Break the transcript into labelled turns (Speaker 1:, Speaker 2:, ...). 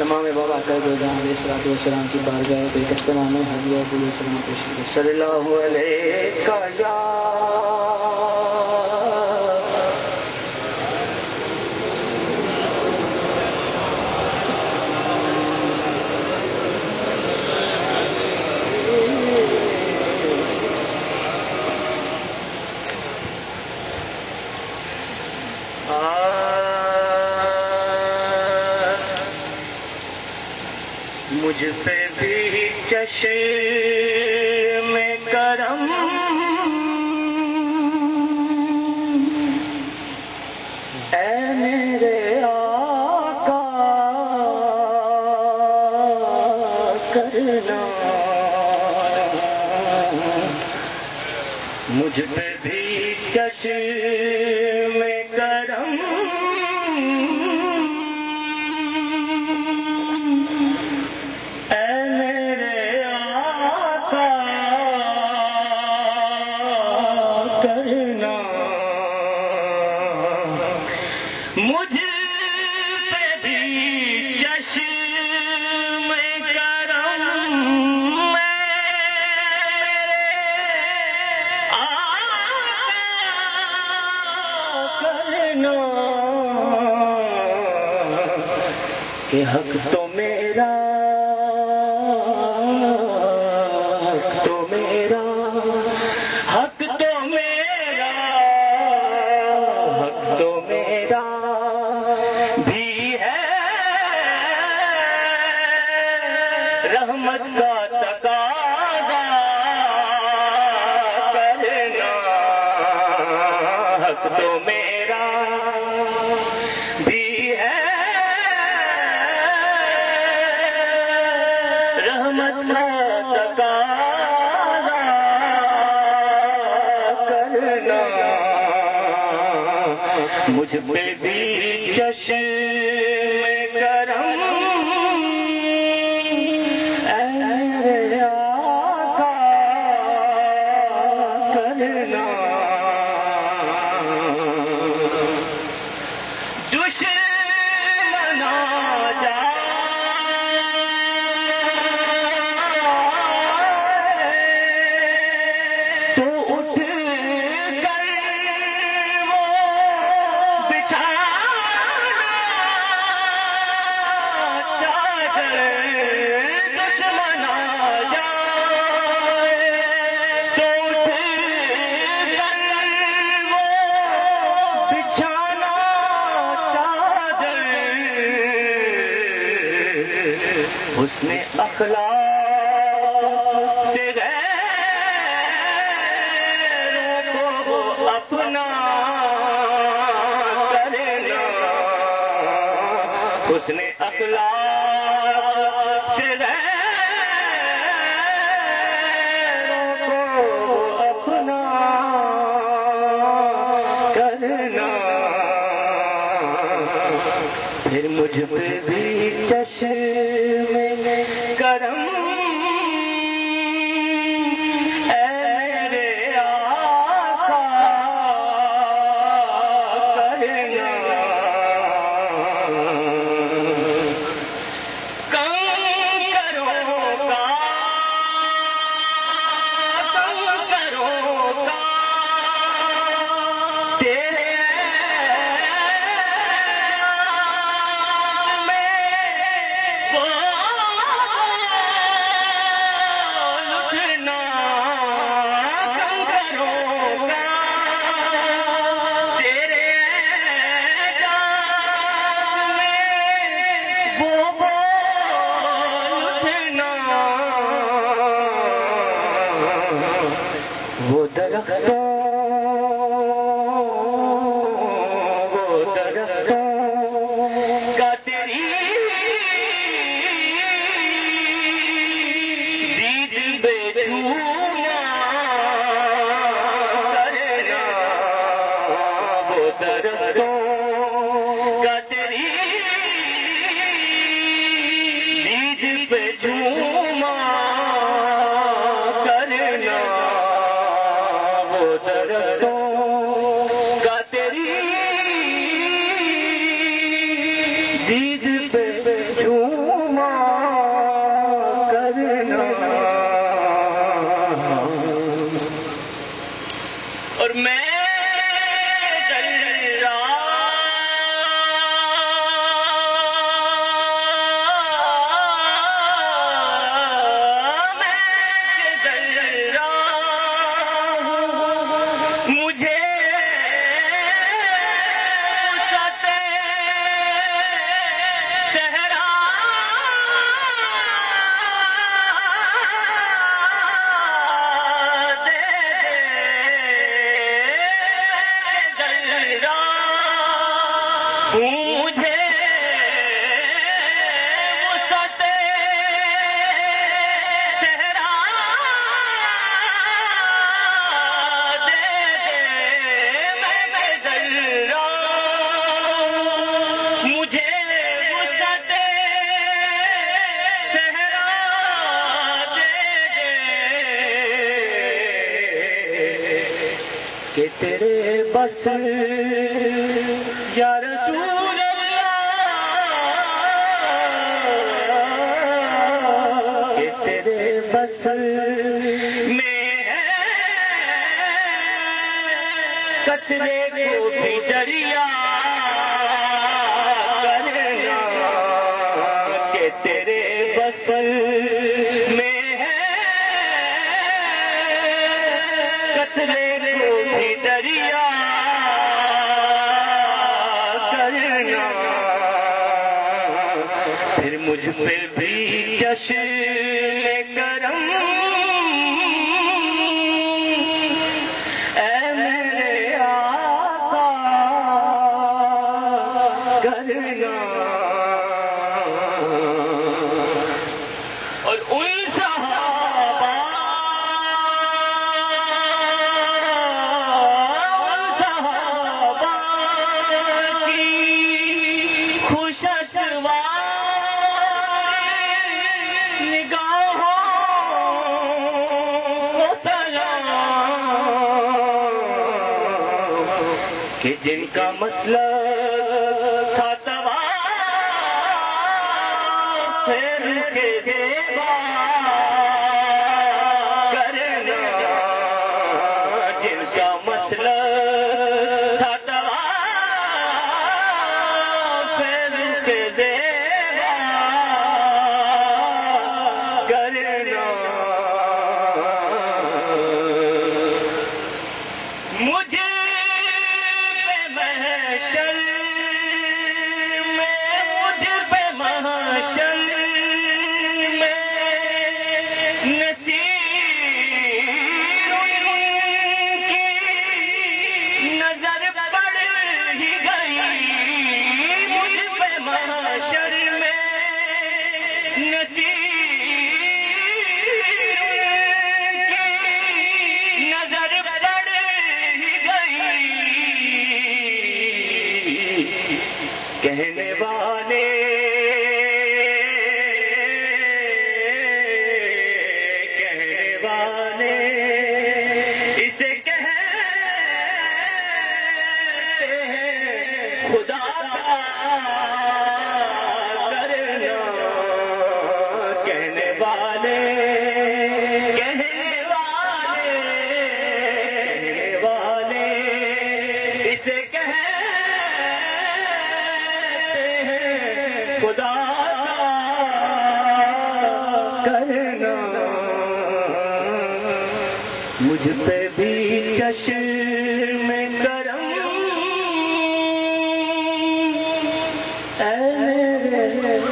Speaker 1: تمام بابا کر دو جہاں علیہ الصلوۃ والسلام کی بارگاہ بے کس پیمانے حضرت علیہ السلام پیش کریں صلی اللہ علیہ یا مجھ پہ بھی چشم کرم اے میرے آقا کرنا مجھ پہ بھی چشم کرم کہ حق تو میرا حق تو میرا حق تو میرا حق تو میرا بھی ہے رحمت کا تقاضا کرنا حق تو میرا بھی ہے مجھ پہ بھی چشم کرم اے آقا کرنا دشمن آ جائے تو اٹھ حسن اخلاق سے غیروں کو اپنا کرنا حسن اخلاق سے غیروں کو اپنا کرنا پھر مجھ پہ بھی چشم کرم اے میرے آقا کرنا کنکروں کا تیرے وہ درختوں کا تیری دید بے جھوما کرنا وہ درختوں کا تیری دید بے جھوما درختوں کا تیری دید پہ جھوم تیرے بس یا رسول اللہ کہ تیرے بس میں ہے قطرے کو بھی دریا کرنا کہ تیرے بس میں ہے قطرے کو بھی دریا کرنا پھر مجھ پہ بھی جشن کرم اے میرے آقا کرنا اور ان صحابہ کی خوش کہ جن کا مسئلہ تھا طواف پھر کے زیبا کرنا جن کا مسئلہ تھا طواف پھر کے زیبا کرنا مجھے کہنے والے اسے کہتے ہیں خدا کا کرنا کہنے والے اسے خدا کرنا مجھ پہ بھی چشم کرم اے میرے